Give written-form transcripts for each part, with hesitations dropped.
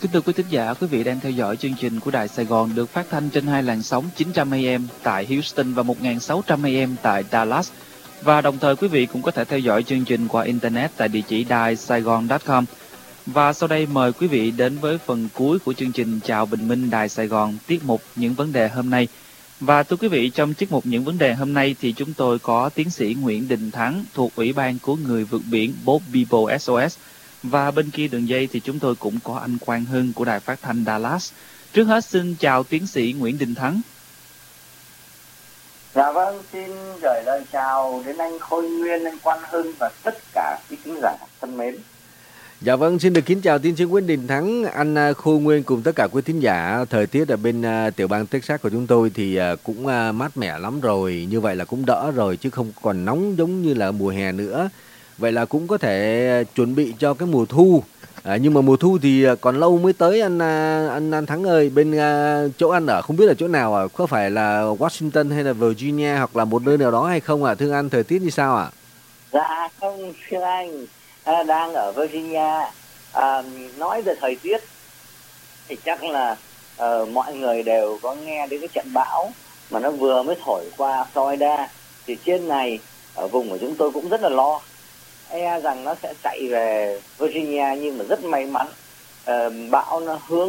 Kính thưa quý thính giả, quý vị đang theo dõi chương trình của Đài Sài Gòn được phát thanh trên hai làn sóng 900 AM tại Houston và 1600 AM tại Dallas. Và đồng thời quý vị cũng có thể theo dõi chương trình qua Internet tại địa chỉ daisaigon.com. Và sau đây mời quý vị đến với phần cuối của chương trình Chào Bình Minh Đài Sài Gòn, tiết mục Những Vấn Đề Hôm Nay. Và thưa quý vị, trong tiết mục Những Vấn Đề Hôm Nay thì chúng tôi có tiến sĩ Nguyễn Đình Thắng thuộc Ủy ban của người vượt biển Boat People SOS. Và bên kia đường dây thì chúng tôi cũng có anh Quang Hưng của Đài Phát thanh Dallas. Trước hết xin chào tiến sĩ Nguyễn Đình Thắng. Dạ vâng, xin gửi lời chào đến anh Khôi Nguyên, anh Quang Hưng và tất cả quý khán giả thân mến. Dạ vâng, xin được kính chào tiến sĩ Nguyễn Đình Thắng, anh Khôi Nguyên cùng tất cả quý thính giả. Thời tiết ở bên tiểu bang Texas của chúng tôi thì cũng mát mẻ lắm rồi, như vậy là cũng đỡ rồi chứ không còn nóng giống như là mùa hè nữa. Vậy là cũng có thể chuẩn bị cho cái mùa thu. Nhưng mà mùa thu thì còn lâu mới tới anh Thắng ơi. Bên chỗ anh ở không biết là chỗ nào ạ? Có phải là Washington hay là Virginia hoặc là một nơi nào đó hay không ạ? Thưa anh, thời tiết như sao ạ? Dạ không, thưa anh, đang ở Virginia. Nói về thời tiết thì chắc là mọi người đều có nghe đến cái trận bão mà nó vừa mới thổi qua Florida. Thì trên này ở vùng của chúng tôi cũng rất là lo, rằng nó sẽ chạy về Virginia, nhưng mà rất may mắn bão nó hướng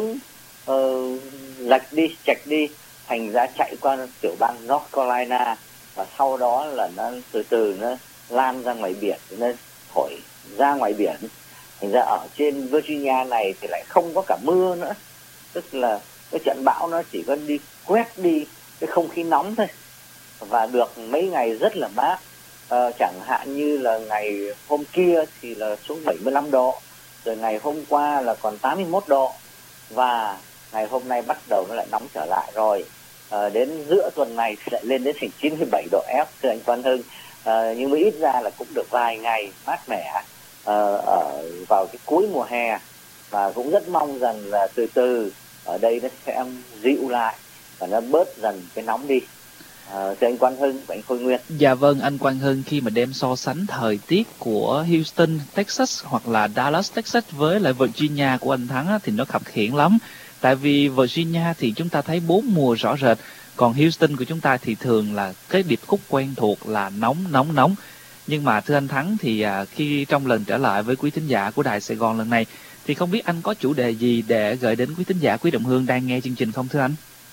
chạch đi, thành ra chạy qua tiểu bang North Carolina và sau đó là nó từ từ nó lan ra ngoài biển, nó thổi ra ngoài biển, thành ra ở trên Virginia này thì lại không có cả mưa nữa, tức là cái trận bão nó chỉ có đi quét đi cái không khí nóng thôi và được mấy ngày rất là mát. Chẳng hạn như là ngày hôm kia thì là xuống 75 độ, rồi ngày hôm qua là còn 81 độ và ngày hôm nay bắt đầu nó lại nóng trở lại rồi. Đến giữa tuần này thì lại lên đến thành 97 độ F, thưa anh Quang Hưng. Nhưng mà ít ra là cũng được vài ngày mát mẻ vào cái cuối mùa hè, và cũng rất mong rằng là từ từ ở đây nó sẽ dịu lại và nó bớt dần cái nóng đi. Thưa anh Quang Hưng và anh Khôi Nguyên. Dạ vâng, anh Quang Hưng, khi mà đem so sánh thời tiết của Houston, Texas hoặc là Dallas, Texas với lại Virginia của anh Thắng á, thì nó khập khiễng lắm. Tại vì Virginia thì chúng ta thấy 4 mùa rõ rệt, còn Houston của chúng ta thì thường là cái điệp khúc quen thuộc là nóng. Nhưng mà thưa anh Thắng thì khi trong lần trở lại với quý thính giả của Đài Sài Gòn lần này thì không biết anh có chủ đề gì để gửi đến quý thính giả, quý đồng hương đang nghe chương trình không thưa anh?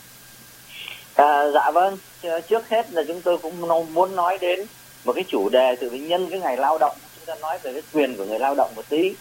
Dạ vâng, trước hết là chúng tôi cũng muốn nói đến một cái chủ đề từ nhân cái ngày lao động, chúng ta nói về cái quyền của người lao động một tí.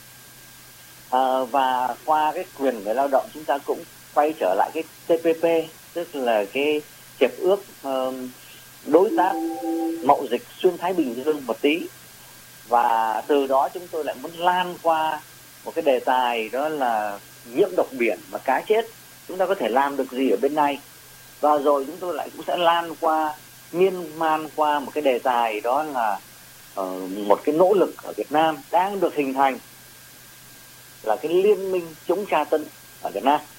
Và qua cái quyền người lao động chúng ta cũng quay trở lại cái TPP, tức là cái hiệp ước đối tác mậu dịch xuyên Thái Bình Dương một tí. Và từ đó chúng tôi lại muốn lan qua một cái đề tài, đó là nhiễm độc biển và cá chết. Chúng ta có thể làm được gì ở bên này? Và rồi chúng tôi lại cũng sẽ lan qua, miên man qua một cái đề tài, đó là một cái nỗ lực ở Việt Nam đang được hình thành, là cái liên minh chống tra tấn ở Việt Nam.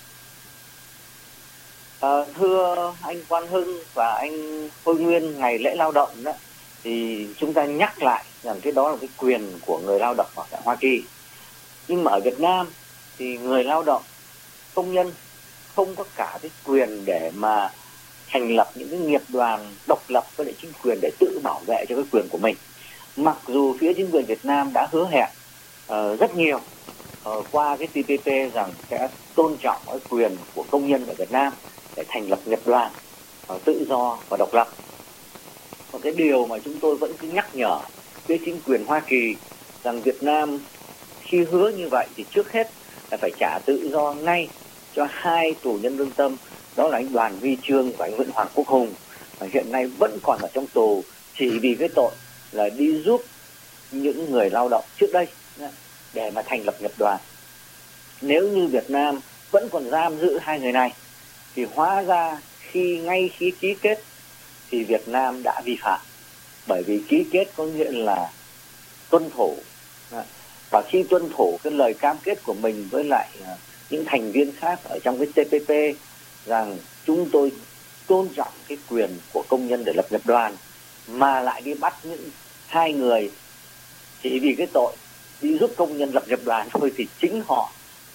Thưa anh Quang Hưng và anh Khôi Nguyên, ngày lễ lao động đó thì chúng ta nhắc lại rằng cái đó là cái quyền của người lao động ở tại Hoa Kỳ. Nhưng mà ở Việt Nam thì người lao động, công nhân không có cả cái quyền để mà thành lập những cái nghiệp đoàn độc lập với lại chính quyền để tự bảo vệ cho cái quyền của mình. Mặc dù phía chính quyền Việt Nam đã hứa hẹn rất nhiều qua cái TPP rằng sẽ tôn trọng cái quyền của công nhân ở Việt Nam để thành lập nghiệp đoàn tự do và độc lập. Một cái điều mà chúng tôi vẫn cứ nhắc nhở với chính quyền Hoa Kỳ rằng Việt Nam khi hứa như vậy thì trước hết là phải trả tự do ngay cho 2 tù nhân lương tâm, đó là anh Đoàn Huy Chương và anh Nguyễn Hoàng Quốc Hùng, và hiện nay vẫn còn ở trong tù chỉ vì cái tội là đi giúp những người lao động trước đây để mà thành lập nghiệp đoàn. Nếu như Việt Nam vẫn còn giam giữ 2 người này thì hóa ra ngay khi ký kết thì Việt Nam đã vi phạm, bởi vì ký kết có nghĩa là tuân thủ, và khi tuân thủ cái lời cam kết của mình với lại những thành viên khác ở trong cái TPP rằng chúng tôi tôn trọng cái quyền của công nhân để lập nghiệp đoàn, mà lại đi bắt những 2 người chỉ vì cái tội đi giúp công nhân lập nghiệp đoàn thôi, thì chính họ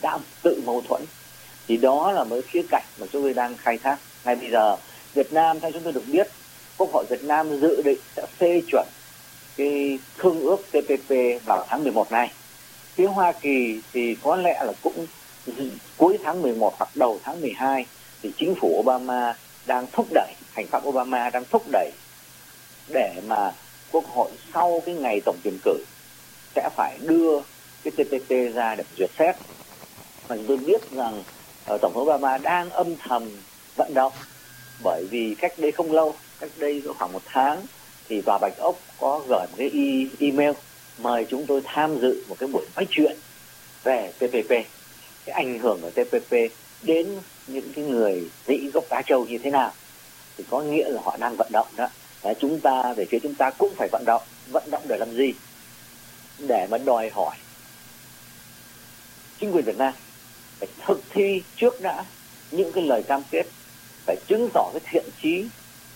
đã tự mâu thuẫn. Thì đó là một khía cạnh mà chúng tôi đang khai thác ngay bây giờ. Việt Nam, theo chúng tôi được biết, Quốc hội Việt Nam dự định sẽ phê chuẩn cái thương ước TPP vào tháng 11 này. Phía Hoa Kỳ thì có lẽ là cũng cuối tháng 11 hoặc đầu tháng 12, thì chính phủ Obama đang thúc đẩy, hành pháp Obama đang thúc đẩy để mà Quốc hội sau cái ngày tổng tuyển cử sẽ phải đưa cái TPP ra để duyệt xét. Và chúng tôi biết rằng Tổng thống Obama đang âm thầm vận động, bởi vì cách đây không lâu, cách đây khoảng 1 tháng, thì Tòa Bạch Ốc có gửi một cái email mời chúng tôi tham dự một cái buổi nói chuyện về TPP, cái ảnh hưởng của TPP đến những cái người Mỹ gốc Á Châu như thế nào. Thì có nghĩa là họ đang vận động đó. Chúng ta, về phía chúng ta cũng phải vận động để làm gì? Để mà đòi hỏi chính quyền Việt Nam phải thực thi trước đã những cái lời cam kết, phải chứng tỏ cái thiện chí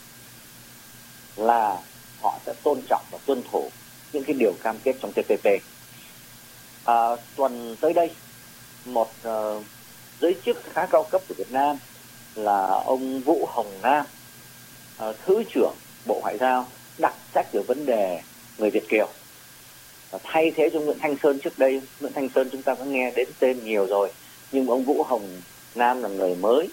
là họ sẽ tôn trọng và tuân thủ những cái điều cam kết trong TPP. Tuần tới đây, một giới chức khá cao cấp của Việt Nam là ông Vũ Hồng Nam, Thứ trưởng Bộ Ngoại giao, đặc trách về vấn đề người Việt kiều, thay thế cho Nguyễn Thanh Sơn trước đây. Nguyễn Thanh Sơn chúng ta có nghe đến tên nhiều rồi, nhưng ông Vũ Hồng Nam là người mới,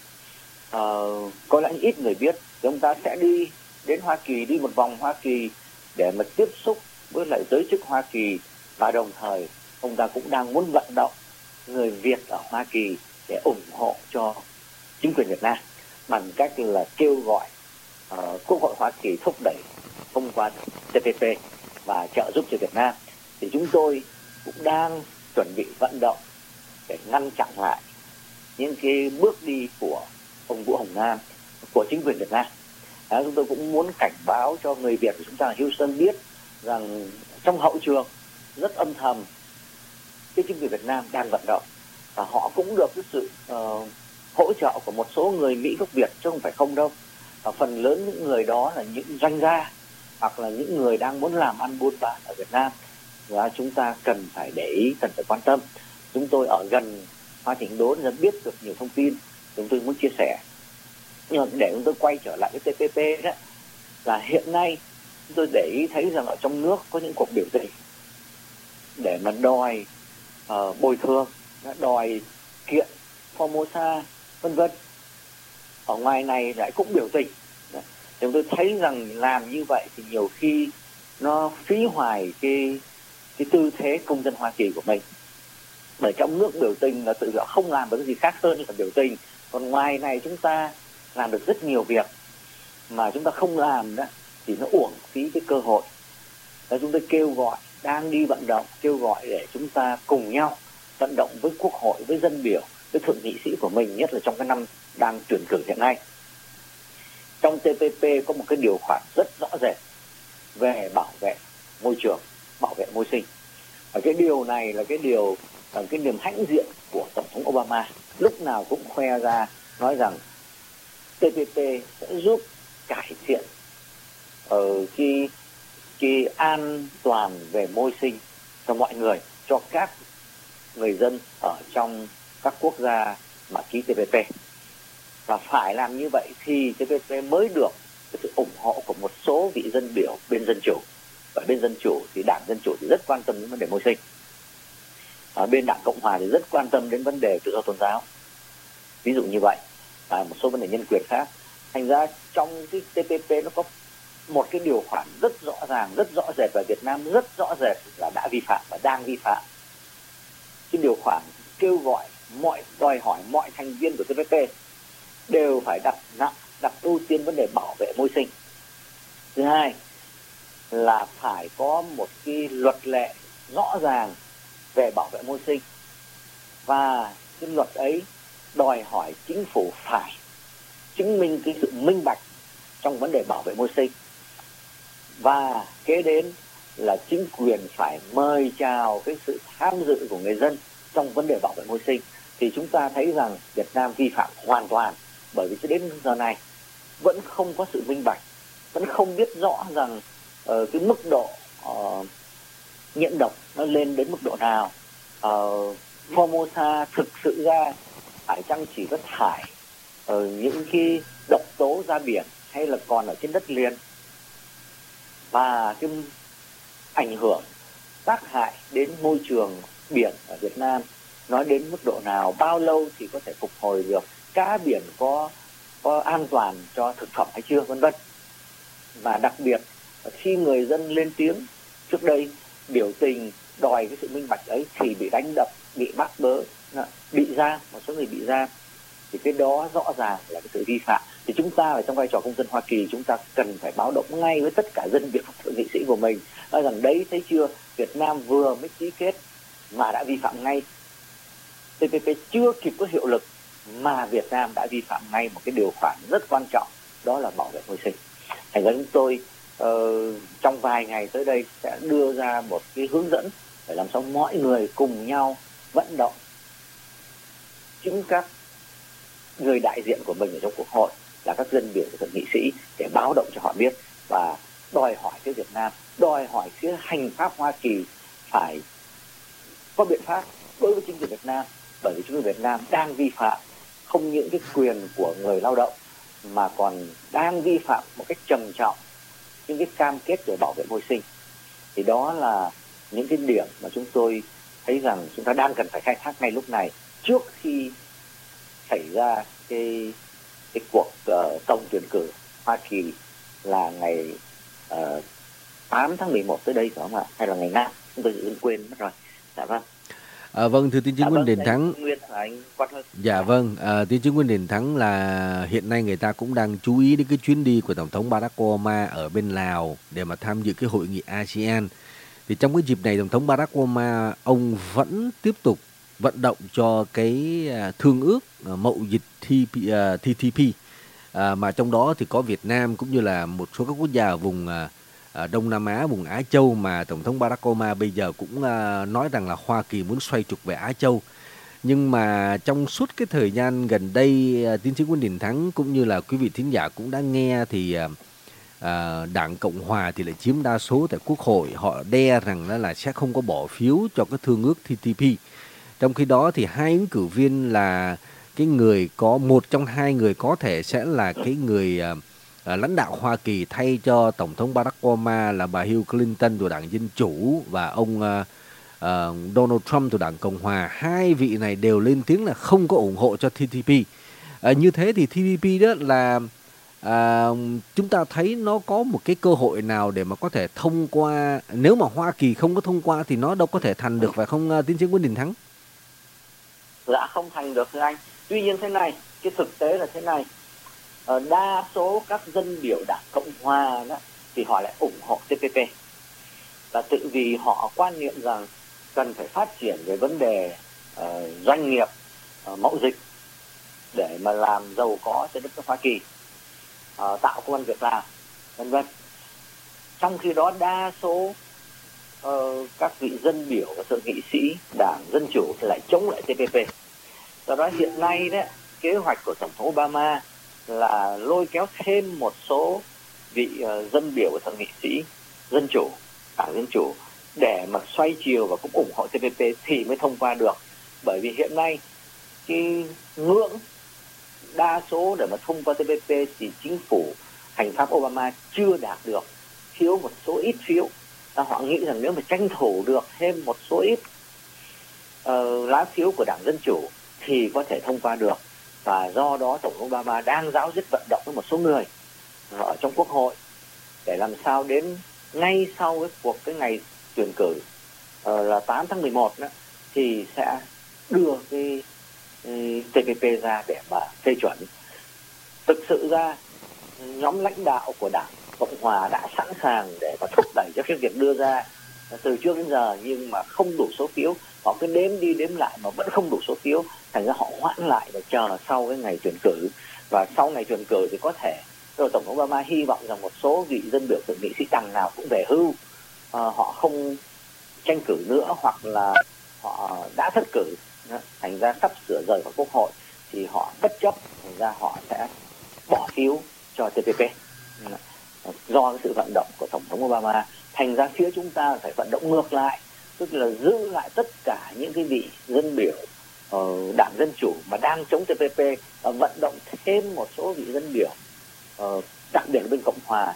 có lẽ ít người biết. Thì ông ta sẽ đi đến Hoa Kỳ, đi một vòng Hoa Kỳ để mà tiếp xúc với lại giới chức Hoa Kỳ, và đồng thời ông ta cũng đang muốn vận động người Việt ở Hoa Kỳ để ủng hộ cho chính quyền Việt Nam bằng cách là kêu gọi Quốc hội Hoa Kỳ thúc đẩy thông qua TPP và trợ giúp cho Việt Nam. Thì chúng tôi cũng đang chuẩn bị vận động để ngăn chặn lại những cái bước đi của ông Vũ Hồng Nam, của chính quyền Việt Nam. Chúng tôi cũng muốn cảnh báo cho người Việt của chúng ta ở Houston biết rằng trong hậu trường rất âm thầm, cái chính quyền Việt Nam đang vận động, và họ cũng được cái sự hỗ trợ của một số người Mỹ gốc Việt, chứ không phải không đâu. Và phần lớn những người đó là những doanh gia hoặc là những người đang muốn làm ăn buôn bán ở Việt Nam, và chúng ta cần phải để ý, cần phải quan tâm. Chúng tôi ở gần Hoa Thịnh Đốn nên biết được nhiều thông tin, chúng tôi muốn chia sẻ. Nhưng mà để chúng tôi quay trở lại cái TPP đó, là hiện nay chúng tôi để ý thấy rằng ở trong nước có những cuộc biểu tình để mà đòi bồi thường, đòi kiện Formosa vân vân. Ở ngoài này lại cũng biểu tình. Chúng tôi thấy rằng làm như vậy thì nhiều khi nó phí hoài cái tư thế công dân Hoa Kỳ của mình. Bởi trong nước biểu tình là tự họ không làm được cái gì khác hơn là biểu tình. Còn ngoài này chúng ta làm được rất nhiều việc mà chúng ta không làm đó thì nó uổng phí cái cơ hội. Và chúng tôi kêu gọi, đang đi vận động, kêu gọi để chúng ta cùng nhau vận động với Quốc hội, với dân biểu, với thượng nghị sĩ của mình, nhất là trong cái năm đang tuyển cử hiện nay. Trong TPP có một cái điều khoản rất rõ rệt về bảo vệ môi trường, bảo vệ môi sinh. Và cái điều này là cái điều, cái niềm hãnh diện của Tổng thống Obama. Lúc nào cũng khoe ra, nói rằng TPP sẽ giúp cải thiện cái an toàn về môi sinh cho mọi người, cho các người dân ở trong các quốc gia mà ký TPP. Và phải làm như vậy thì TPP mới được sự ủng hộ của một số vị dân biểu bên Dân Chủ. Và bên Dân Chủ thì Đảng Dân Chủ thì rất quan tâm đến vấn đề môi sinh. Bên Đảng Cộng Hòa thì rất quan tâm đến vấn đề tự do tôn giáo, ví dụ như vậy, một số vấn đề nhân quyền khác. Thành ra trong cái TPP nó có một cái điều khoản rất rõ ràng, rất rõ rệt, và Việt Nam rất rõ rệt là đã vi phạm và đang vi phạm. Cái điều khoản kêu gọi đòi hỏi mọi thành viên của TPP đều phải đặt ưu tiên vấn đề bảo vệ môi sinh. Thứ hai là phải có một cái luật lệ rõ ràng về bảo vệ môi sinh, và cái luật ấy đòi hỏi chính phủ phải chứng minh cái sự minh bạch trong vấn đề bảo vệ môi sinh. Và kế đến là chính quyền phải mời chào cái sự tham dự của người dân trong vấn đề bảo vệ môi sinh. Thì chúng ta thấy rằng Việt Nam vi phạm hoàn toàn, bởi vì cho đến giờ này vẫn không có sự minh bạch, vẫn không biết rõ rằng cái mức độ nhiễm độc nó lên đến mức độ nào, Formosa thực sự ra phải chăng chỉ có thải những cái độc tố ra biển hay là còn ở trên đất liền, và cái ảnh hưởng tác hại đến môi trường biển ở Việt Nam nói đến mức độ nào, bao lâu thì có thể phục hồi được, cá biển có an toàn cho thực phẩm hay chưa, vân vân. Và đặc biệt khi người dân lên tiếng trước đây biểu tình đòi cái sự minh bạch ấy thì bị đánh đập, bị bắt bớ, bị giam, một số người bị giam, thì cái đó rõ ràng là cái sự vi phạm. Thì chúng ta ở trong vai trò công dân Hoa Kỳ, chúng ta cần phải báo động ngay với tất cả dân Việt và thượng nghị sĩ của mình, nói rằng đấy, thấy chưa, Việt Nam vừa mới ký kết mà đã vi phạm ngay. TPP chưa kịp có hiệu lực mà Việt Nam đã vi phạm ngay một cái điều khoản rất quan trọng, đó là bảo vệ môi sinh. Thành ra chúng tôi trong vài ngày tới đây sẽ đưa ra một cái hướng dẫn để làm sao mọi người cùng nhau vận động chính các người đại diện của mình ở trong Quốc hội là các dân biểu và thượng nghị sĩ để báo động cho họ biết và đòi hỏi phía Việt Nam, đòi hỏi phía hành pháp Hoa Kỳ phải có biện pháp đối với chính quyền Việt Nam, bởi vì chính quyền Việt Nam đang vi phạm không những cái quyền của người lao động mà còn đang vi phạm một cách trầm trọng những cái cam kết về bảo vệ môi sinh. Thì đó là những cái điểm mà chúng tôi thấy rằng chúng ta đang cần phải khai thác ngay lúc này, trước khi xảy ra cái cuộc tổng tuyển cử Hoa Kỳ là ngày 8 tháng 11 tới đây phải không ạ? Hay là ngày 5? Chúng tôi dự quên mất rồi. Dạ vâng. Vâng, thưa tiến sĩ Nguyễn Đình Thắng. Dạ vâng, tiến sĩ Nguyễn Đình Thắng, là hiện nay người ta cũng đang chú ý đến cái chuyến đi của Tổng thống Barack Obama ở bên Lào để mà tham dự cái hội nghị ASEAN. Thì trong cái dịp này, Tổng thống Barack Obama ông vẫn tiếp tục vận động cho cái thương ước mậu dịch TPP, mà trong đó thì có Việt Nam cũng như là một số các quốc gia ở vùng Đông Nam Á, vùng Á Châu, mà Tổng thống Barack Obama bây giờ cũng nói rằng là Hoa Kỳ muốn xoay trục về Á Châu. Nhưng mà trong suốt cái thời gian gần đây, tiến sĩ Nguyễn Đình Thắng cũng như là quý vị thính giả cũng đã nghe, thì Đảng Cộng Hòa thì lại chiếm đa số tại Quốc hội. Họ đe rằng là sẽ không có bỏ phiếu cho cái thương ước TPP. Trong khi đó thì hai ứng cử viên là cái người có một trong hai người có thể sẽ là cái người lãnh đạo Hoa Kỳ thay cho Tổng thống Barack Obama là bà Hillary Clinton của Đảng Dân Chủ và ông Donald Trump của Đảng Cộng Hòa. Hai vị này đều lên tiếng là không có ủng hộ cho TPP. Như thế thì TPP đó là chúng ta thấy nó có một cái cơ hội nào để mà có thể thông qua. Nếu mà Hoa Kỳ không có thông qua thì nó đâu có thể thành được, phải không tiến sĩ Nguyễn Đình Thắng? Dạ không thành được thưa anh. Tuy nhiên thế này, cái thực tế là thế này, đa số các dân biểu Đảng Cộng Hòa đó, thì họ lại ủng hộ TPP, là tự vì họ quan niệm rằng cần phải phát triển về vấn đề doanh nghiệp, mậu dịch để mà làm giàu có cho đất nước Hoa Kỳ, tạo công an việc làm, vân vân. Trong khi đó đa số các vị dân biểu và thượng nghị sĩ Đảng Dân Chủ thì lại chống lại TPP. Do đó hiện nay đấy, kế hoạch của Tổng thống Obama là lôi kéo thêm một số vị dân biểu và thượng nghị sĩ Dân Chủ, Đảng Dân Chủ để mà xoay chiều và cũng ủng hộ TPP thì mới thông qua được. Bởi vì hiện nay cái ngưỡng đa số để mà thông qua TPP thì chính phủ hành pháp Obama chưa đạt được, thiếu một số ít phiếu. Họ nghĩ rằng nếu mà tranh thủ được thêm một số ít lá phiếu của Đảng Dân Chủ thì có thể thông qua được. Và do đó Tổng thống Obama đang ráo riết vận động với một số người ở trong Quốc hội để làm sao đến ngay sau cái ngày tuyển cử là 8 tháng 11 đó, thì sẽ đưa cái TPP ra để mà phê chuẩn. Thực sự ra nhóm lãnh đạo của Đảng Cộng Hòa đã sẵn sàng để mà thúc đẩy cho cái việc đưa ra từ trước đến giờ, nhưng mà không đủ số phiếu. Họ cứ đếm đi đếm lại mà vẫn không đủ số phiếu, thành ra họ hoãn lại và chờ sau cái ngày tuyển cử. Và sau ngày tuyển cử thì có thể rồi Tổng thống Obama hy vọng rằng một số vị dân biểu thượng nghị sĩ đảng nào cũng về hưu, họ không tranh cử nữa hoặc là họ đã thất cử, thành ra sắp sửa rời khỏi Quốc hội thì họ bất chấp, thành ra họ sẽ bỏ phiếu cho TPP. Do cái sự vận động của Tổng thống Obama, thành ra phía chúng ta phải vận động ngược lại tức là giữ lại tất cả những cái vị dân biểu Đảng Dân Chủ mà đang chống TPP, vận động thêm một số vị dân biểu đặc biệt là bên Cộng Hòa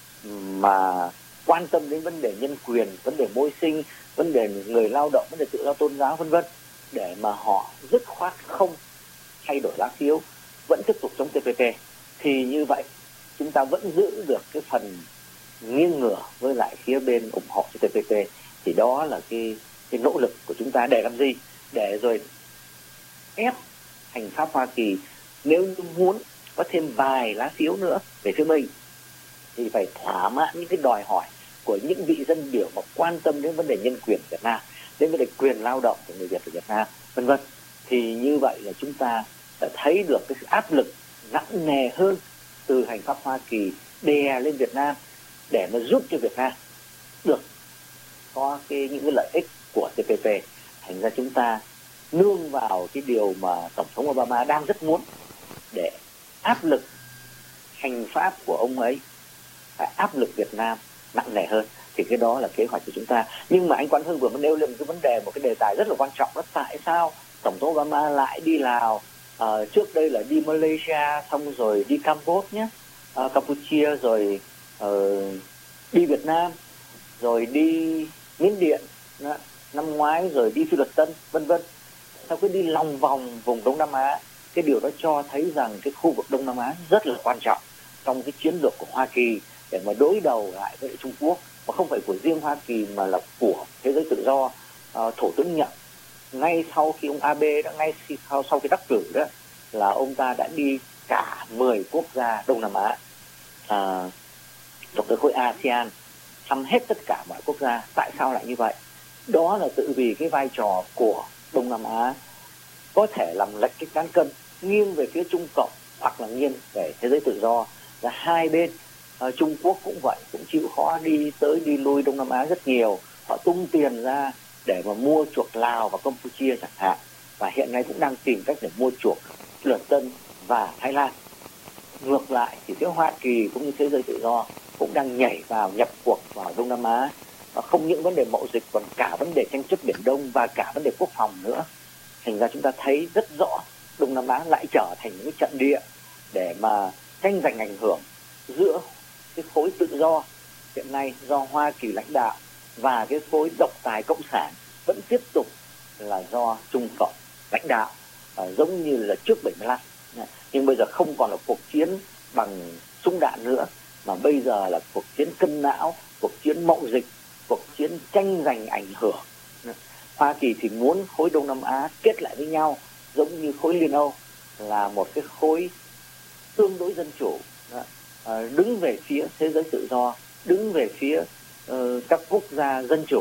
mà quan tâm đến vấn đề nhân quyền, vấn đề môi sinh, vấn đề người lao động, vấn đề tự do tôn giáo vân vân, để mà họ dứt khoát không thay đổi lá phiếu, vẫn tiếp tục chống TPP, thì như vậy chúng ta vẫn giữ được cái phần nghiêng ngửa với lại phía bên ủng hộ cho TPP. Thì đó là cái nỗ lực của chúng ta để làm gì? Để rồi ép hành pháp Hoa Kỳ nếu như muốn có thêm vài lá phiếu nữa về phía mình thì phải thỏa mãn những cái đòi hỏi của những vị dân biểu mà quan tâm đến vấn đề nhân quyền Việt Nam, đến vấn đề quyền lao động của người Việt ở Việt Nam, vân vân. Thì như vậy là chúng ta đã thấy được cái sự áp lực nặng nề hơn từ hành pháp Hoa Kỳ đè lên Việt Nam để mà giúp cho Việt Nam được có những cái lợi ích của TPP. Thành ra chúng ta nương vào cái điều mà Tổng thống Obama đang rất muốn, để áp lực hành pháp của ông ấy phải áp lực Việt Nam nặng nề hơn. Thì cái đó là kế hoạch của chúng ta. Nhưng mà anh Quang Hưng vừa mới nêu lên một cái đề tài rất là quan trọng, đó tại sao Tổng thống Obama lại đi Lào, trước đây là đi Malaysia, xong rồi đi Campuchia, rồi đi Việt Nam, rồi đi Miến Điện năm ngoái, rồi đi Phi Luật Tân, vân vân. Sao cứ đi lòng vòng vùng Đông Nam Á? Cái điều đó cho thấy rằng cái khu vực Đông Nam Á rất là quan trọng trong cái chiến lược của Hoa Kỳ để mà đối đầu lại với Trung Quốc, mà không phải của riêng Hoa Kỳ mà là của thế giới tự do. Thủ tướng Nhật ngay sau khi ông Abe sau khi đắc cử đó, là ông ta đã đi cả 10 quốc gia Đông Nam Á, thuộc tới khối ASEAN, thăm hết tất cả mọi quốc gia. Tại sao lại như vậy? Đó là tự vì cái vai trò của Đông Nam Á có thể làm lệch cái cán cân nghiêng về phía Trung Cộng hoặc là nghiêng về thế giới tự do. Là hai bên, Trung Quốc cũng vậy, cũng chịu khó đi tới đi lui Đông Nam Á rất nhiều. Họ tung tiền ra để mà mua chuộc Lào và Campuchia chẳng hạn, và hiện nay cũng đang tìm cách để mua chuộc Luật Tân và Thái Lan. Ngược lại thì phía Hoa Kỳ cũng như thế giới tự do cũng đang nhảy vào, nhập cuộc vào Đông Nam Á, không những vấn đề mậu dịch còn cả vấn đề tranh chấp Biển Đông và cả vấn đề quốc phòng nữa. Thành ra chúng ta thấy rất rõ Đông Nam Á lại trở thành những trận địa để mà tranh giành ảnh hưởng giữa cái khối tự do hiện nay do Hoa Kỳ lãnh đạo và cái khối độc tài cộng sản vẫn tiếp tục là do Trung Cộng lãnh đạo, giống như là trước 75. Nhưng bây giờ không còn là cuộc chiến bằng súng đạn nữa, mà bây giờ là cuộc chiến cân não, cuộc chiến mậu dịch, cuộc chiến tranh giành ảnh hưởng. Hoa Kỳ thì muốn khối Đông Nam Á kết lại với nhau giống như khối Liên Âu, là một cái khối tương đối dân chủ, đứng về phía thế giới tự do, đứng về phía các quốc gia dân chủ,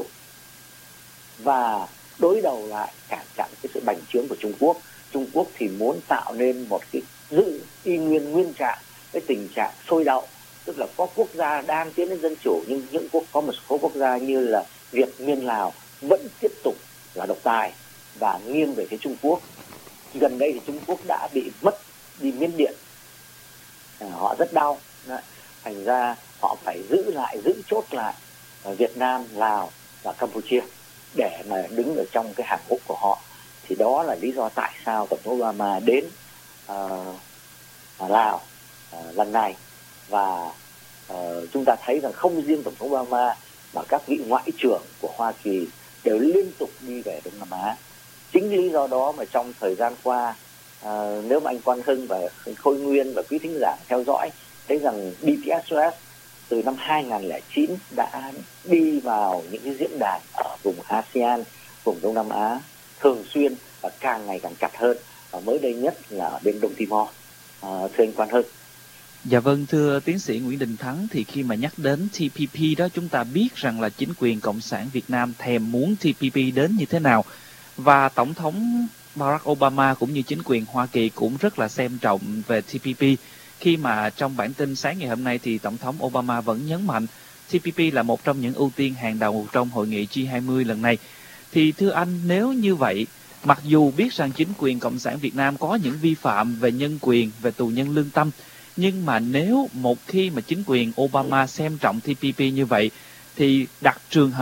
và đối đầu lại cản chặn cái sự bành trướng của Trung Quốc. Trung Quốc thì muốn tạo nên một cái giữ y nguyên trạng, cái tình trạng sôi động, tức là có quốc gia đang tiến đến dân chủ, nhưng có một số quốc gia như là Việt, Miên, Lào vẫn tiếp tục là độc tài và nghiêng về phía Trung Quốc. Gần đây thì Trung Quốc đã bị mất đi Miến Điện, họ rất đau. Thành ra họ phải giữ chốt lại Việt Nam, Lào và Campuchia để mà đứng ở trong cái hàng ngũ của họ. Thì đó là lý do tại sao Tổng thống Obama đến Lào lần này. Và chúng ta thấy rằng không riêng Tổng thống Obama mà các vị ngoại trưởng của Hoa Kỳ đều liên tục đi về Đông Nam Á. Chính lý do đó mà trong thời gian qua, nếu mà anh Quang Hưng và Khôi Nguyên và quý thính giả theo dõi, thấy rằng BPSOS từ năm 2009 đã đi vào những cái diễn đàn ở vùng ASEAN, vùng Đông Nam Á thường xuyên và càng ngày càng chặt hơn, và mới đây nhất là ở bên Đông Timor. Thưa anh Quang Hưng. Dạ vâng, thưa tiến sĩ Nguyễn Đình Thắng, thì khi mà nhắc đến TPP đó, chúng ta biết rằng là chính quyền Cộng sản Việt Nam thèm muốn TPP đến như thế nào. Và Tổng thống Barack Obama cũng như chính quyền Hoa Kỳ cũng rất là xem trọng về TPP. Khi mà trong bản tin sáng ngày hôm nay thì Tổng thống Obama vẫn nhấn mạnh TPP là một trong những ưu tiên hàng đầu trong hội nghị G20 lần này. Thì thưa anh, nếu như vậy, mặc dù biết rằng chính quyền Cộng sản Việt Nam có những vi phạm về nhân quyền, về tù nhân lương tâm, nhưng mà nếu một khi mà chính quyền Obama xem trọng TPP như vậy, thì đặt trường hợp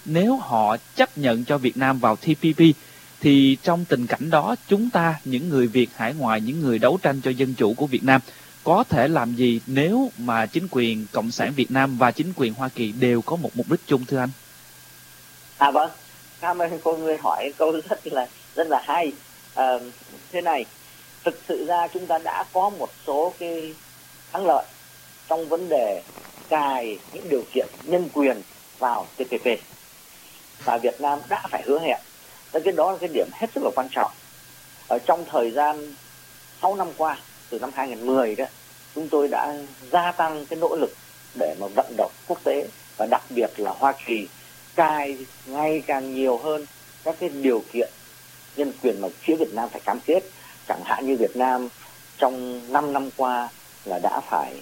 nếu họ chấp nhận cho Việt Nam vào TPP, thì trong tình cảnh đó chúng ta, những người Việt hải ngoại, những người đấu tranh cho dân chủ của Việt Nam, có thể làm gì nếu mà chính quyền Cộng sản Việt Nam và chính quyền Hoa Kỳ đều có một mục đích chung, thưa anh? Vâng, cảm ơn cô Nguyên hỏi câu rất là hay. Thế này, thực sự ra chúng ta đã có một số cái thắng lợi trong vấn đề cài những điều kiện nhân quyền vào TPP, và Việt Nam đã phải hứa hẹn. Cái đó là cái điểm hết sức là quan trọng. Ở trong thời gian 6 năm qua, từ năm 2010 đó, chúng tôi đã gia tăng cái nỗ lực để mà vận động quốc tế, và đặc biệt là Hoa Kỳ cài ngày càng nhiều hơn các cái điều kiện nhân quyền mà phía Việt Nam phải cam kết. Chẳng hạn như Việt Nam trong 5 năm qua là đã phải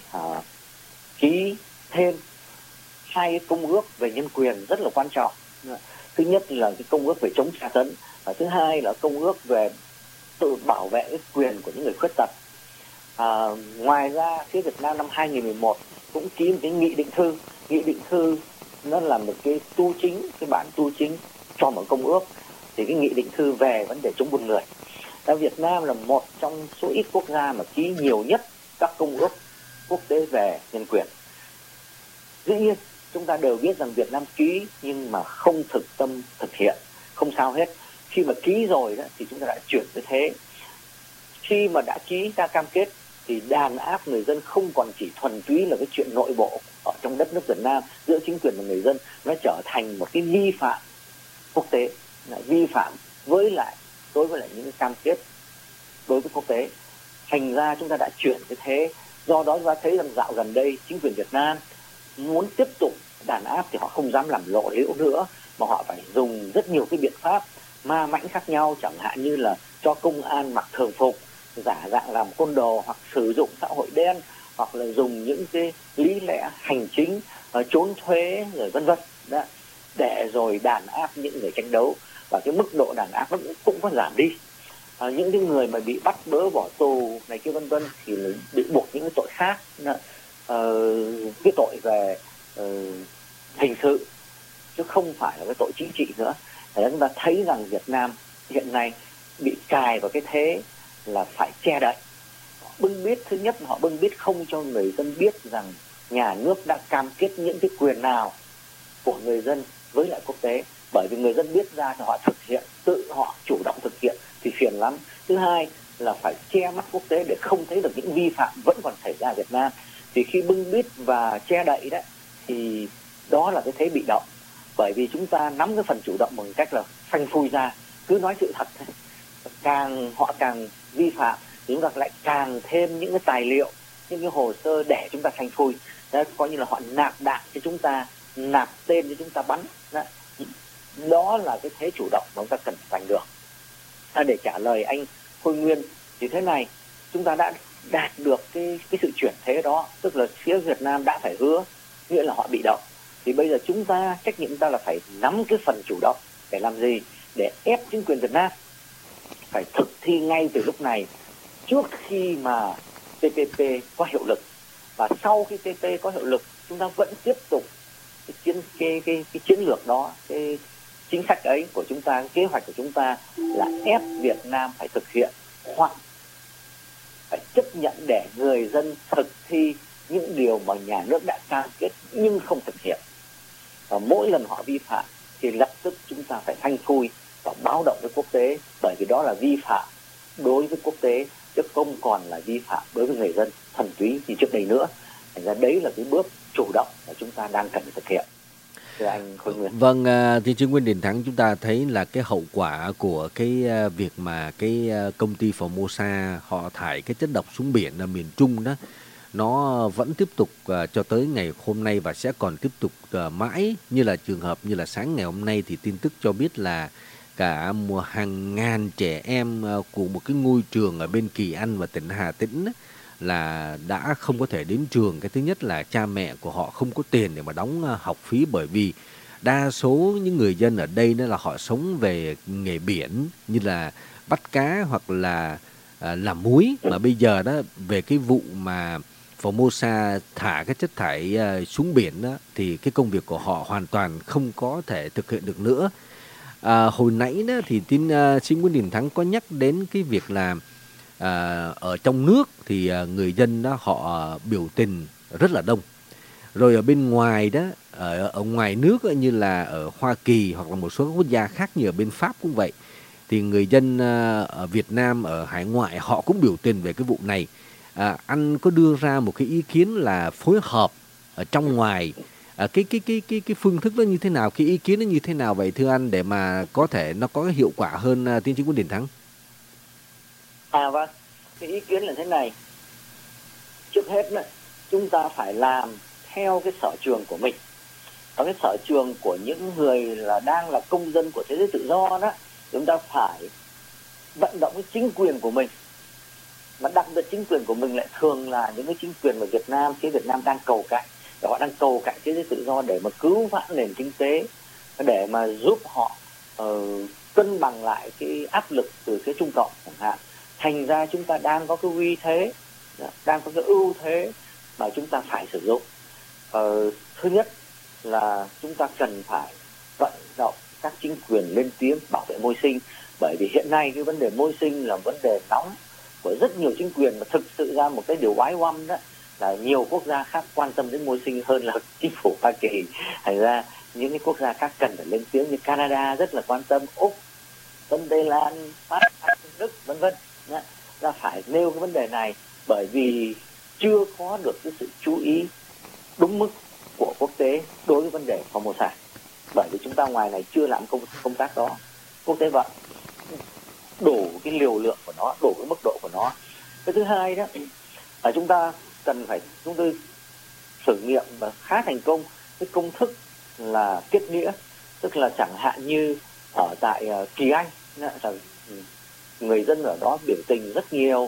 ký thêm 2 công ước về nhân quyền rất là quan trọng. Thứ nhất là cái công ước về chống tra tấn, và thứ hai là công ước về tự bảo vệ cái quyền của những người khuyết tật. Ngoài ra phía Việt Nam năm 2011 cũng ký một cái nghị định thư nó là một cái tu chính, cái bản tu chính cho một công ước, thì cái nghị định thư về vấn đề chống buôn người. Việt Nam là một trong số ít quốc gia mà ký nhiều nhất các công ước quốc tế về nhân quyền. Dĩ nhiên chúng ta đều biết rằng Việt Nam ký nhưng mà không thực tâm thực hiện, không sao hết. Khi mà ký rồi đó thì chúng ta đã chuyển tới thế. Khi mà đã ký ra cam kết thì đàn áp người dân không còn chỉ thuần túy là cái chuyện nội bộ ở trong đất nước Việt Nam giữa chính quyền và người dân, nó trở thành một cái vi phạm quốc tế, vi phạm đối với lại những cái cam kết đối với quốc tế. Thành ra chúng ta đã chuyển cái thế. Do đó chúng ta thấy rằng dạo gần đây chính quyền Việt Nam muốn tiếp tục đàn áp thì họ không dám làm lộ liễu nữa, mà họ phải dùng rất nhiều cái biện pháp ma mãnh khác nhau, chẳng hạn như là cho công an mặc thường phục, giả dạng làm côn đồ, hoặc sử dụng xã hội đen, hoặc là dùng những cái lý lẽ hành chính, trốn thuế rồi vân vân, để rồi đàn áp những người tranh đấu, và cái mức độ đàn áp nó cũng có giảm đi. Những cái người mà bị bắt bớ bỏ tù này kia vân vân thì bị buộc những cái tội khác, cái tội về hình sự chứ không phải là cái tội chính trị nữa. Để chúng ta thấy rằng Việt Nam hiện nay bị cài vào cái thế là phải che đậy. Bưng bít, thứ nhất họ bưng bít không cho người dân biết rằng nhà nước đã cam kết những cái quyền nào của người dân với lại quốc tế, bởi vì người dân biết ra thì họ thực hiện, tự họ chủ động thực hiện thì phiền lắm. Thứ hai là phải che mắt quốc tế để không thấy được những vi phạm vẫn còn xảy ra ở Việt Nam. Thì khi bưng bít và che đậy đó thì đó là cái thế bị động, bởi vì chúng ta nắm cái phần chủ động bằng cách là phanh phui ra, cứ nói sự thật. Họ càng vi phạm thì chúng ta lại càng thêm những cái tài liệu, những cái hồ sơ để chúng ta phanh phui. Đó, coi như là họ nạp đạn cho chúng ta, nạp tên cho chúng ta bắn. Đó là cái thế chủ động mà chúng ta cần giành được. Để trả lời anh Khôi Nguyên thì thế này, chúng ta đã đạt được cái sự chuyển thế đó, tức là phía Việt Nam đã phải hứa, nghĩa là họ bị động. Thì bây giờ chúng ta, trách nhiệm chúng ta là phải nắm cái phần chủ động để làm gì? Để ép chính quyền Việt Nam phải thực thi ngay từ lúc này, trước khi mà TPP có hiệu lực. Và sau khi TPP có hiệu lực, chúng ta vẫn tiếp tục cái chiến lược đó, cái chính sách ấy của chúng ta, cái kế hoạch của chúng ta là ép Việt Nam phải thực hiện, hoặc phải chấp nhận để người dân thực thi những điều mà nhà nước đã cam kết nhưng không thực hiện. Và mỗi lần họ vi phạm thì lập tức chúng ta phải phanh phui và báo động với quốc tế, bởi vì đó là vi phạm đối với quốc tế chứ không còn là vi phạm đối với người dân thuần túy như trước đây nữa. Thành ra đấy là cái bước chủ động mà chúng ta đang cần thực hiện. Anh Khôi Nguyên. Vâng, tiến sĩ Nguyễn Đình Thắng, chúng ta thấy là cái hậu quả của cái việc mà cái công ty Formosa họ thải cái chất độc xuống biển ở miền Trung đó, nó vẫn tiếp tục cho tới ngày hôm nay và sẽ còn tiếp tục mãi. Như là trường hợp như là sáng ngày hôm nay thì tin tức cho biết là cả hàng ngàn trẻ em của một cái ngôi trường ở bên Kỳ Anh và tỉnh Hà Tĩnh là đã không có thể đến trường. Cái thứ nhất là cha mẹ của họ không có tiền để mà đóng học phí, bởi vì đa số những người dân ở đây đó là họ sống về nghề biển như là bắt cá hoặc là làm muối. Mà bây giờ đó về cái vụ mà Formosa thả cái chất thải xuống biển đó, thì cái công việc của họ hoàn toàn không có thể thực hiện được nữa. Hồi nãy đó thì tiến sĩ Nguyễn Đình Thắng có nhắc đến cái việc là ở trong nước thì người dân đó họ biểu tình rất là đông. Rồi ở bên ngoài đó, ở ngoài nước như là ở Hoa Kỳ hoặc là một số quốc gia khác như ở bên Pháp cũng vậy, thì người dân ở Việt Nam, ở hải ngoại họ cũng biểu tình về cái vụ này. Anh có đưa ra một cái ý kiến là phối hợp ở trong ngoài, cái phương thức đó như thế nào, cái ý kiến nó như thế nào vậy thưa anh, để mà có thể nó có cái hiệu quả hơn, tiến sĩ Nguyễn Đình Thắng? Vâng, cái ý kiến là thế này. Trước hết chúng ta phải làm theo cái sở trường của mình. Và cái sở trường của những người đang là công dân của thế giới tự do đó, chúng ta phải vận động cái chính quyền của mình. Mà đặc biệt chính quyền của mình lại thường là những cái chính quyền mà phía Việt Nam đang cầu cạnh. Và họ đang cầu cạnh thế giới tự do để mà cứu vãn nền kinh tế, để mà giúp họ cân bằng lại cái áp lực từ phía Trung Cộng chẳng hạn. Thành ra chúng ta đang có cái uy thế, đang có cái ưu thế mà chúng ta phải sử dụng. Thứ nhất là chúng ta cần phải vận động các chính quyền lên tiếng bảo vệ môi sinh, bởi vì hiện nay cái vấn đề môi sinh là vấn đề nóng của rất nhiều chính quyền, mà thực sự ra một cái điều oái oăm đó là nhiều quốc gia khác quan tâm đến môi sinh hơn là chính phủ Hoa Kỳ. Thành ra những cái quốc gia khác cần phải lên tiếng, như Canada rất là quan tâm, Úc, Tân Tây Lan, Pháp, Đức vân vân, là phải nêu cái vấn đề này, bởi vì chưa có được cái sự chú ý đúng mức của quốc tế đối với vấn đề Formosa, bởi vì chúng ta ngoài này chưa làm công tác đó. Quốc tế vậy đủ cái liều lượng của nó, đủ cái mức độ của nó. Cái thứ hai đó là chúng tôi thử nghiệm và khá thành công cái công thức là kết nghĩa, tức là chẳng hạn như ở tại Kỳ Anh, người dân ở đó biểu tình rất nhiều,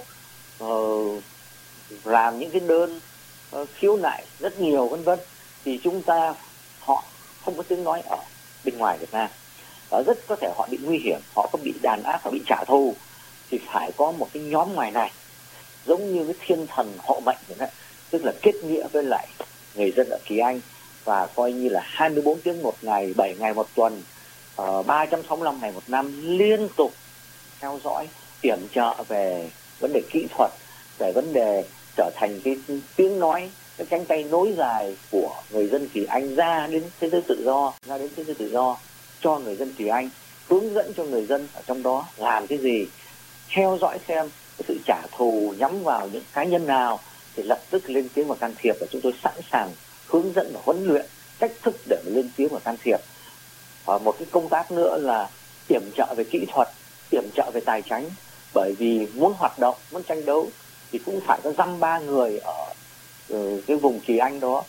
làm những cái đơn khiếu nại rất nhiều vân vân, thì họ không có tiếng nói ở bên ngoài Việt Nam. Rất có thể họ bị nguy hiểm, họ có bị đàn áp, họ bị trả thù, thì phải có một cái nhóm ngoài này giống như cái thiên thần hộ mệnh vậy, tức là kết nghĩa với lại người dân ở Kỳ Anh, và coi như là 24 tiếng một ngày, 7 ngày một tuần, 365 ngày một năm liên tục theo dõi, yểm trợ về vấn đề kỹ thuật, về vấn đề trở thành cái tiếng nói, cái cánh tay nối dài của người dân Kỳ Anh ra đến thế giới tự do, cho người dân Kỳ Anh, hướng dẫn cho người dân ở trong đó làm cái gì, theo dõi xem cái sự trả thù nhắm vào những cá nhân nào thì lập tức lên tiếng và can thiệp, và chúng tôi sẵn sàng hướng dẫn và huấn luyện cách thức để mà lên tiếng và can thiệp. Một cái công tác nữa là yểm trợ về kỹ thuật, yểm trợ về tài chính, bởi vì muốn hoạt động, muốn tranh đấu thì cũng phải có dăm ba người ở cái vùng Kỳ Anh đó,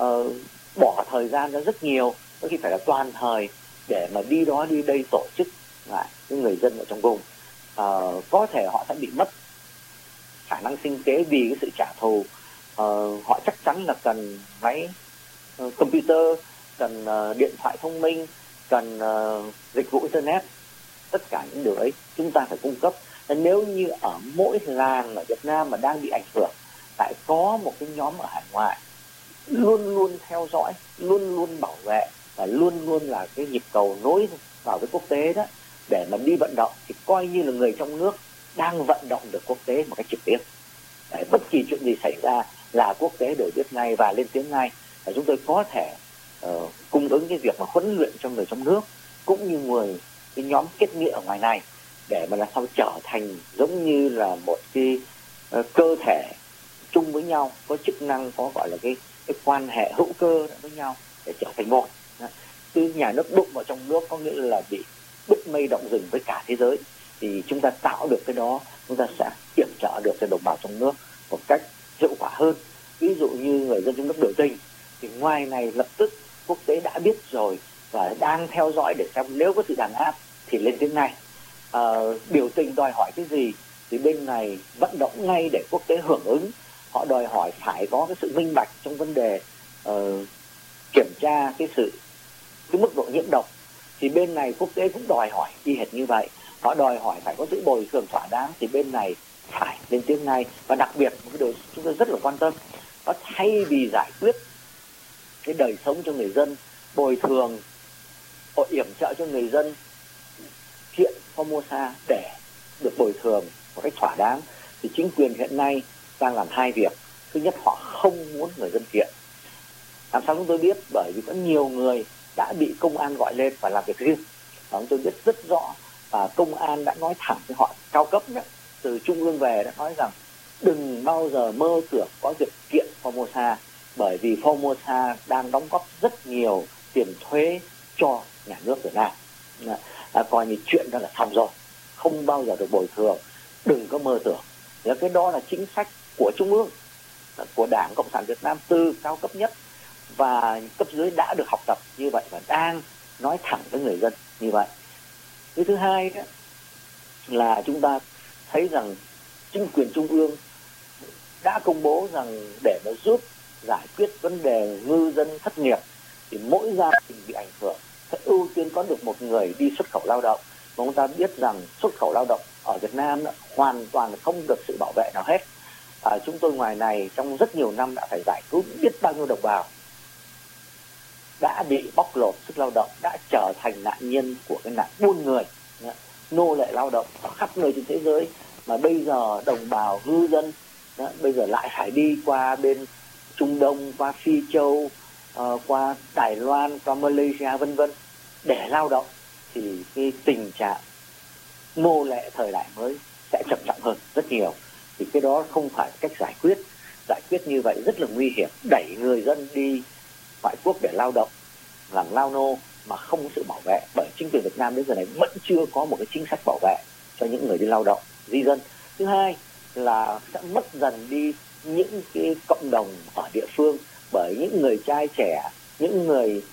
bỏ thời gian ra rất nhiều, có khi phải là toàn thời để mà đi đó đi đây tổ chức lại với người dân ở trong vùng. Có thể họ sẽ bị mất khả năng sinh kế vì cái sự trả thù. Họ chắc chắn là cần máy computer, cần điện thoại thông minh, cần dịch vụ internet. Tất cả những điều ấy chúng ta phải cung cấp. Nếu như ở mỗi làng ở Việt Nam mà đang bị ảnh hưởng, lại có một cái nhóm ở hải ngoại luôn luôn theo dõi, luôn luôn bảo vệ, và luôn luôn là cái nhịp cầu nối vào với quốc tế đó, để mà đi vận động, thì coi như là người trong nước đang vận động được quốc tế một cách trực tiếp. Bất kỳ chuyện gì xảy ra là quốc tế đều biết ngay và lên tiếng ngay. Và chúng tôi có thể cung ứng cái việc mà huấn luyện cho người trong nước, cũng như cái nhóm kết nghĩa ở ngoài này, để mà làm sao trở thành giống như là một cái cơ thể chung với nhau, có chức năng, có gọi là cái quan hệ hữu cơ với nhau để trở thành một. Từ nhà nước đụng vào trong nước có nghĩa là bị bứt mây động rừng với cả thế giới, thì chúng ta tạo được cái đó, chúng ta sẽ yểm trợ được cho đồng bào trong nước một cách hiệu quả hơn. Ví dụ như người dân trong nước biểu tình, thì ngoài này lập tức quốc tế đã biết rồi và đang theo dõi để xem nếu có sự đàn áp thì lên tiếng ngay. Biểu tình đòi hỏi cái gì thì bên này vận động ngay để quốc tế hưởng ứng. Họ đòi hỏi phải có cái sự minh bạch trong vấn đề kiểm tra cái mức độ nhiễm độc, thì bên này quốc tế cũng đòi hỏi y hệt như vậy. Họ đòi hỏi phải có sự bồi thường thỏa đáng, thì bên này phải lên tiếng ngay. Và đặc biệt một cái điều chúng tôi rất là quan tâm Nó thay vì giải quyết cái đời sống cho người dân, bồi thường, yểm trợ cho người dân kiện Formosa để được bồi thường một cách thỏa đáng, thì chính quyền hiện nay đang làm hai việc. Thứ nhất, họ không muốn người dân kiện. Làm sao chúng tôi biết? Bởi vì có nhiều người đã bị công an gọi lên và làm việc riêng. Và chúng tôi biết rất rõ, và công an đã nói thẳng với họ, cao cấp nhất từ trung ương về đã nói rằng đừng bao giờ mơ tưởng có việc kiện Formosa, bởi vì Formosa đang đóng góp rất nhiều tiền thuế cho nhà nước Việt Nam. Coi như chuyện đó là xong rồi, không bao giờ được bồi thường, đừng có mơ tưởng. Cái đó là chính sách của trung ương, của Đảng Cộng sản Việt Nam từ cao cấp nhất, và cấp dưới đã được học tập như vậy và đang nói thẳng với người dân như vậy. Cái thứ hai đó là chúng ta thấy rằng chính quyền trung ương đã công bố rằng để mà giúp giải quyết vấn đề ngư dân thất nghiệp thì mỗi gia đình bị ảnh hưởng sẽ ưu tiên có được một người đi xuất khẩu lao động. Mà chúng ta biết rằng xuất khẩu lao động ở Việt Nam hoàn toàn không được sự bảo vệ nào hết. Chúng tôi ngoài này trong rất nhiều năm đã phải giải cứu biết bao nhiêu đồng bào đã bị bóc lột sức lao động, đã trở thành nạn nhân của cái nạn buôn người, nô lệ lao động ở khắp nơi trên thế giới. Mà bây giờ đồng bào ngư dân bây giờ lại phải đi qua bên Trung Đông, qua Phi Châu, qua Đài Loan, qua Malaysia vân vân để lao động, thì cái tình trạng nô lệ thời đại mới sẽ trầm trọng hơn rất nhiều. Thì cái đó không phải cách giải quyết như vậy rất là nguy hiểm, đẩy người dân đi ngoại quốc để lao động, làm lao nô mà không có sự bảo vệ, bởi chính quyền Việt Nam đến giờ này vẫn chưa có một cái chính sách bảo vệ cho những người đi lao động, di dân. Thứ hai là sẽ mất dần đi những cái cộng đồng ở địa phương, bởi những người trai trẻ, những người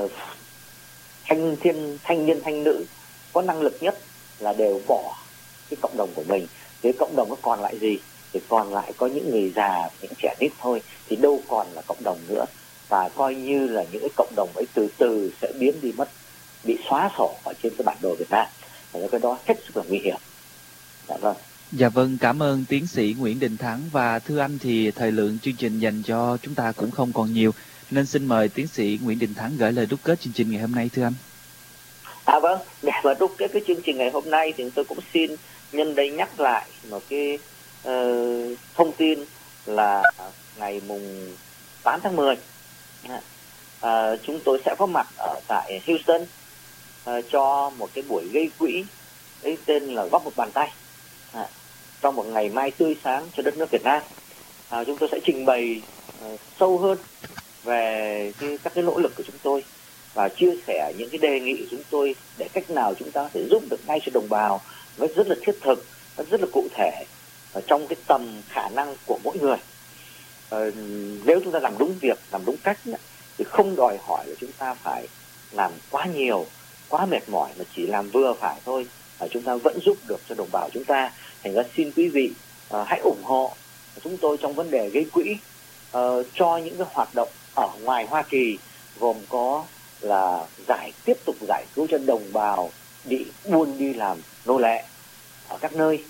thanh niên thanh nữ có năng lực nhất là đều bỏ cái cộng đồng của mình. Thế cộng đồng nó còn lại gì? Thì còn lại có những người già, những trẻ nít thôi, thì đâu còn là cộng đồng nữa. Và coi như là những cái cộng đồng ấy từ từ sẽ biến đi mất, bị xóa sổ ở trên cái bản đồ Việt Nam. Và cái đó hết sức là nguy hiểm. Vâng. Dạ vâng, cảm ơn tiến sĩ Nguyễn Đình Thắng. Và thưa anh thì thời lượng chương trình dành cho chúng ta cũng không còn nhiều, nên xin mời tiến sĩ Nguyễn Đình Thắng gửi lời đúc kết chương trình ngày hôm nay thưa anh. Vâng, để mà đúc kết cái chương trình ngày hôm nay thì tôi cũng xin nhân đây nhắc lại một cái thông tin là ngày mùng 8 tháng 10 chúng tôi sẽ có mặt ở tại Houston cho một cái buổi gây quỹ ấy tên là góp một bàn tay trong một ngày mai tươi sáng cho đất nước Việt Nam. Chúng tôi sẽ trình bày sâu hơn về các cái nỗ lực của chúng tôi và chia sẻ những cái đề nghị của chúng tôi để cách nào chúng ta có thể giúp được ngay cho đồng bào, nó rất là thiết thực, nó rất là cụ thể trong cái tầm khả năng của mỗi người. Nếu chúng ta làm đúng việc, làm đúng cách thì không đòi hỏi là chúng ta phải làm quá nhiều, quá mệt mỏi, mà chỉ làm vừa phải thôi, chúng ta vẫn giúp được cho đồng bào chúng ta. Thành ra xin quý vị hãy ủng hộ chúng tôi trong vấn đề gây quỹ cho những cái hoạt động ở ngoài Hoa Kỳ, gồm có là tiếp tục giải cứu cho đồng bào bị buôn đi làm nô lệ ở các nơi.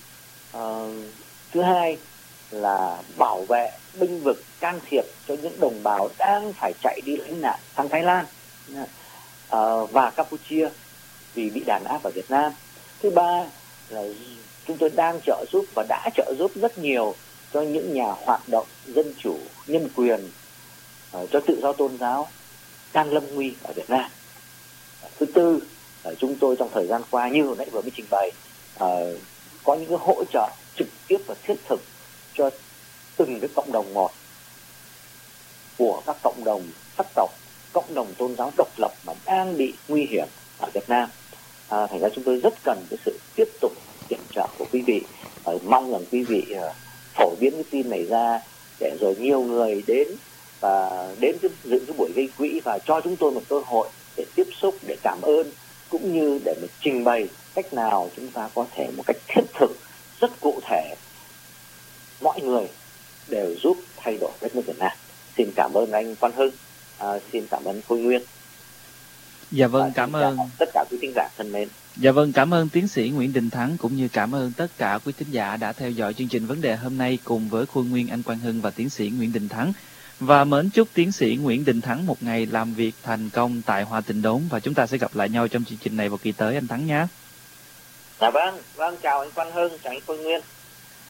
Thứ hai là bảo vệ, bênh vực, can thiệp cho những đồng bào đang phải chạy đi lánh nạn sang Thái Lan và Campuchia vì bị đàn áp ở Việt Nam. Thứ ba là chúng tôi đang trợ giúp và đã trợ giúp rất nhiều cho những nhà hoạt động dân chủ, nhân quyền, cho tự do tôn giáo đang lâm nguy ở Việt Nam. Thứ tư là chúng tôi trong thời gian qua như hồi nãy vừa mới trình bày có những cái hỗ trợ trực tiếp và thiết thực cho từng cái cộng đồng một của các cộng đồng sắc tộc, cộng đồng tôn giáo độc lập mà đang bị nguy hiểm ở Việt Nam. Thành ra chúng tôi rất cần cái sự tiếp tục viện trợ của quý vị. Mong rằng quý vị phổ biến cái tin này ra để rồi nhiều người đến và đến dự cái buổi gây quỹ và cho chúng tôi một cơ hội để tiếp xúc, để cảm ơn, cũng như để mà trình bày cách nào chúng ta có thể một cách thiết thực, rất cụ thể, mọi người đều giúp thay đổi đất nước Việt Nam. Xin cảm ơn anh Quang Hưng, xin cảm ơn Khôi Nguyên. Dạ vâng, cảm ơn tất cả quý thính giả thân mến. Dạ vâng, cảm ơn tiến sĩ Nguyễn Đình Thắng, cũng như cảm ơn tất cả quý thính giả đã theo dõi chương trình vấn đề hôm nay cùng với Khôi Nguyên, anh Quang Hưng và tiến sĩ Nguyễn Đình Thắng. Và mến chúc tiến sĩ Nguyễn Đình Thắng một ngày làm việc thành công tại Hoa Tịnh Đốn, và chúng ta sẽ gặp lại nhau trong chương trình này vào kỳ tới anh Thắng nhé. Dạ vâng, chào anh Quang Hưng, chào anh Phương Nguyên.